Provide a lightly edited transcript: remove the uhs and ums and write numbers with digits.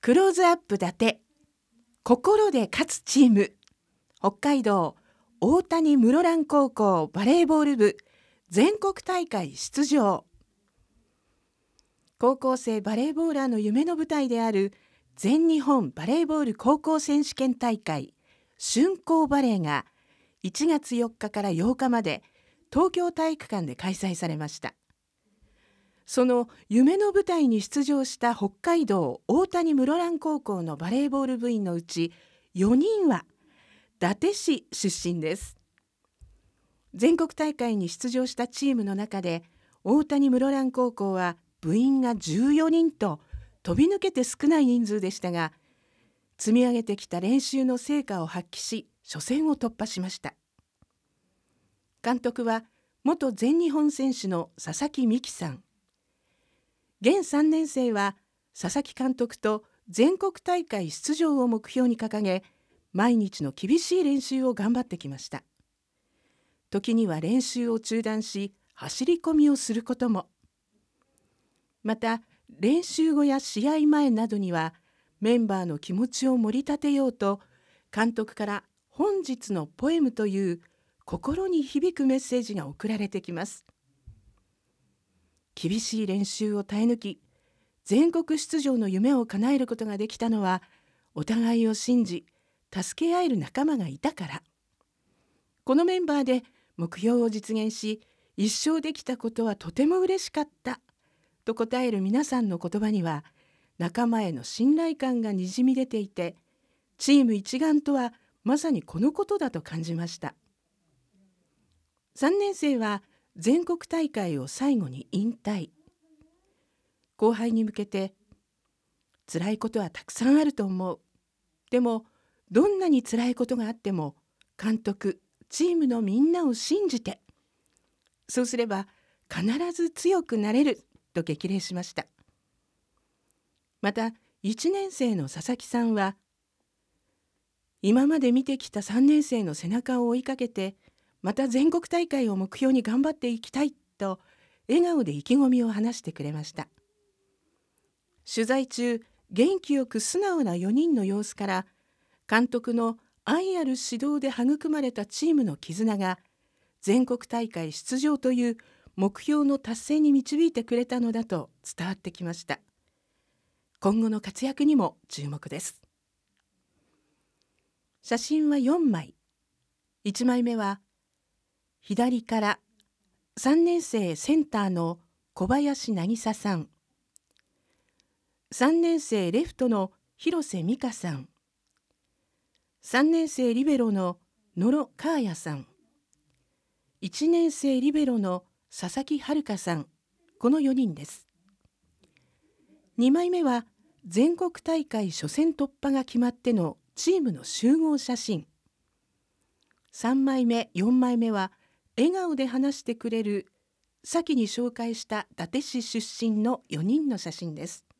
クローズアップ伊達、心で勝つチーム、北海道大谷室蘭高校バレーボール部全国大会出場。高校生バレーボーラーの夢の舞台である全日本バレーボール高校選手権大会春高バレーが1月4日から8日まで東京体育館で開催されました。その夢の舞台に出場した北海道大谷室蘭高校のバレーボール部員のうち4人は伊達市出身です。全国大会に出場したチームの中で大谷室蘭高校は部員が14人と飛び抜けて少ない人数でしたが、積み上げてきた練習の成果を発揮し初戦を突破しました。監督は元全日本選手の佐々木美希さん。現3年生は佐々木監督と全国大会出場を目標に掲げ、毎日の厳しい練習を頑張ってきました。時には練習を中断し走り込みをすることも。また練習後や試合前などにはメンバーの気持ちを盛り立てようと監督から本日のポエムという心に響くメッセージが送られてきます。厳しい練習を耐え抜き全国出場の夢を叶えることができたのはお互いを信じ助け合える仲間がいたから。このメンバーで目標を実現し一生できたことはとても嬉しかったと答える皆さんの言葉には仲間への信頼感がにじみ出ていて、チーム一丸とはまさにこのことだと感じました。3年生は全国大会を最後に引退。後輩に向けて辛いことはたくさんあると思う。でもどんなに辛いことがあっても監督、チームのみんなを信じて、そうすれば必ず強くなれると激励しました。また1年生の佐々木さんは、今まで見てきた3年生の背中を追いかけてまた全国大会を目標に頑張っていきたいと笑顔で意気込みを話してくれました。取材中、元気よく素直な4人の様子から監督の愛ある指導で育まれたチームの絆が全国大会出場という目標の達成に導いてくれたのだと伝わってきました。今後の活躍にも注目です。写真は4枚。1枚目は左から3年生センターの小林渚さん、3年生レフトの広瀬美香さん、3年生リベロの野呂香也さん、1年生リベロの佐々木遥さん、この4人です。2枚目は全国大会初戦突破が決まってのチームの集合写真。3枚目、4枚目は笑顔で話してくれる先に紹介した伊達市出身の4人の写真です。